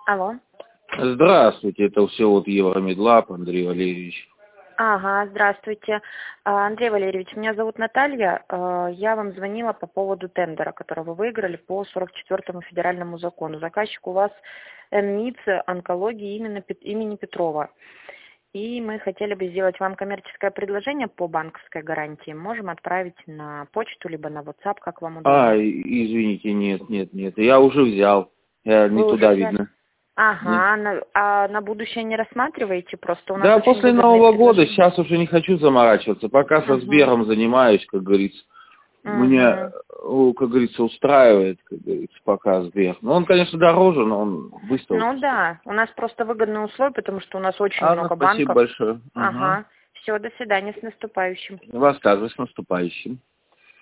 Алло. Здравствуйте, это все вот Евромедлаб, Андрей Валерьевич. Ага, здравствуйте. Андрей Валерьевич, меня зовут Наталья. Я вам звонила по поводу тендера, который вы выиграли по 44-му федеральному закону. Заказчик у вас МИЦ онкологии имени Петрова. И мы хотели бы сделать вам коммерческое предложение по банковской гарантии. Можем отправить на почту, либо на WhatsApp, как вам удобно. Извините, нет. Я уже взял. Я не Вы туда, уже взяли? видно. Ага, а на будущее не рассматриваете? Просто у нас Да, очень после выгодные Нового года предложения. сейчас уже не хочу заморачиваться. Пока со Сбером занимаюсь, как говорится. Меня, как говорится, устраивает, как говорится, пока Сбер. Ну, он, конечно, дороже, но он быстро. Ну да, у нас просто выгодные условия, потому что у нас очень Анна, много спасибо банков. большое. Ага. Все, до свидания, с наступающим. Вас также с наступающим.